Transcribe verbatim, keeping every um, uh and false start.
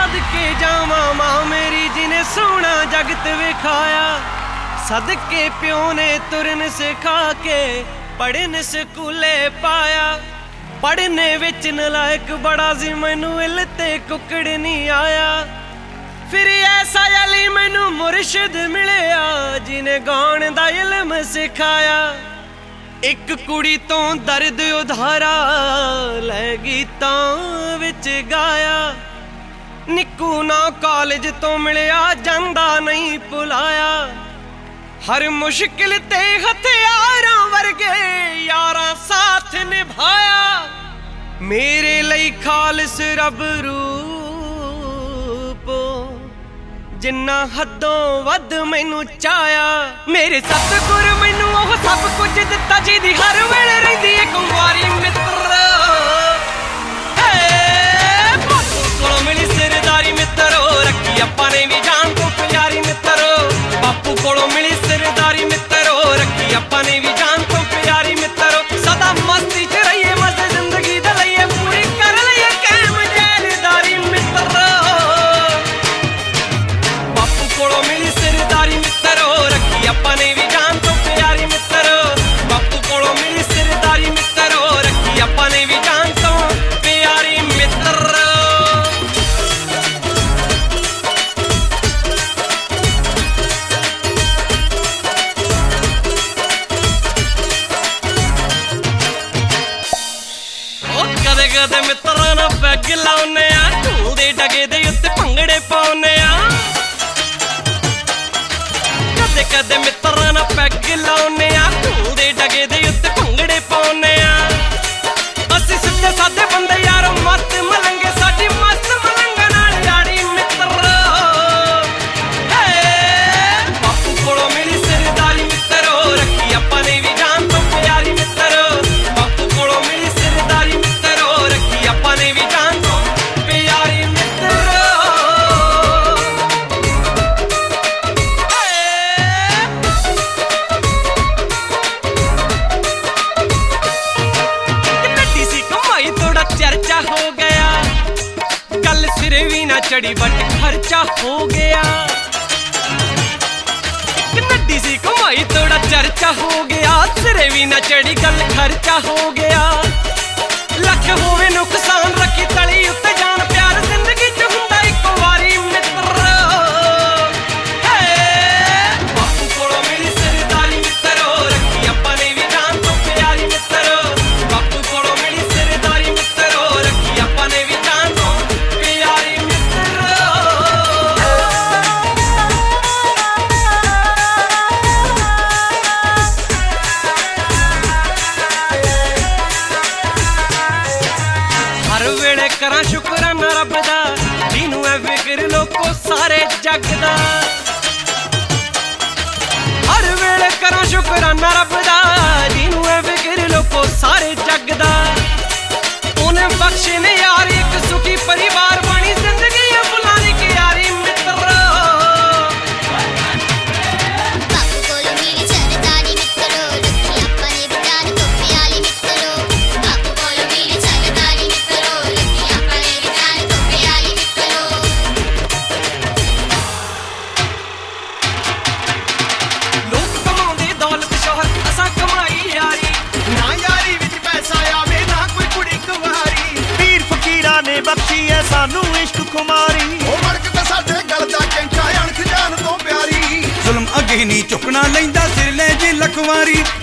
सदके जावा मां मेरी जिने सोना जगत विखाया। सदके प्यो ने तुरन सिखा के पढ़न स्कूले पाया। पढ़ने विच नलायक बड़ा सी मैनू इल ते कुकड़ नहीं आया। फिर ऐसा अली मैनू मुर्शिद मिलिया जिने गाण दा इल्म सिखाया। एक कुड़ी तो दर्द उधारा लै गीतां विच गाया। निक्कू ना कॉलेज तो मिलिया जांदा नहीं भुलाया। हर मुश्किल ते हथियारां वर्गे यारां साथ निभाया। मेरे लई खालस रब रूप जिन्ना हदों वध मैनू चाया। मेरे सतगुर मैनू ओह सब कुछ दिता जिहदी हर वेले रहिंदी है कुंवारी मित्र। बापू कोलों मिली सिरदारी मित्रो रखी आपां ने भी जान तो प्यारी मित्रो। बापू कोलों मिली सिरदारी मित्रो रखी आपां ने भी जान तो प्यारी मित्रो। सदा मस्ती च रहिए मस्त जिंदगी दे लईए पूरी कर लईए कायम जैलदारी मित्रो। बापू कोलों मिली सिरदारी मित्रो रखी आपां ने भी जान तो प्यारी मित्रो। बापू कोलों मिली सिरदारी मित्रो रखी आपां ने भी जान तो प्यारी मित्रो। कदे कदे मित्रों ना पैग लाउने आ ढोल दे डगे दे उत्ते भंगड़े पाउने आ। कदे कदे मित्रों ना पैग लाउने आ ढोल दे डगे दे उत्ते भंगड़े पाउने आ। असीं सिद्धे साधे बंदे यार मस्त मलंगे साडी मस्त मलंगा नाल यारी मित्रो। बापू कोलों मिली सिरदारी मित्रो रखी आपां ने भी जान तो प्यारी मित्रो। बापू कोलों मिली सिरदारी मित्रो रखी आपां ने भी जान तो प्यारी मित्रो। नड्डी सी कमाई थोड़ा चर्चा हो गया। कल सिरे भी ना चढ़ी बट खर्चा हो गया। नड्डी सी कमाई थोड़ा चर्चा हो गया। सिरे भी ना चढ़ी गल खर्चा हो गया। लख होवे नुकसान रखी तली उत्ते जान प्यार जिंदगी च हुंदा इक वारी मित्रो। बापू कोलों मिली सिरदारी मित्रो रखी आपां ने भी जान तो प्यारी मित्रो। बापू कोलों मिली सिरदारी मित्रो रखी आपां ने भी जान तो प्यारी मित्रो। हर वेले करा शुकराना रब दा जिनू है फिक्र लोको सारे जग दा। हर वेले करा शुकराना रब दा जिनू है फिक्र लोको सारे जग दा। उन्हें बख्शे ने यार एक सुखी परिवार बनी जिंदगी है फुलानी की यारी मित्रो। बापू कोलों मिली सिरदारी मित्रो रखी आपां ने भी जान तो प्यारी मित्रो। बापू कोलों मिली सिरदारी मित्रो रखी आपां ने भी जान तो प्यारी मित्रो। लोग कमाਉਂਦੇ दौलत शोहरत असां कमाई यारी। ना यारी विच पैसा आवे ना कोई कुड़ी कुमारी। पीर फकीरां ने बख्शी है सानू इश्क खुमारी। ओ मड़क ते साडे गल दा कैंठा अणख जान तो प्यारी। जुल्म अगे नहीं झुकना लैंदा सिर ले जी लखवारी।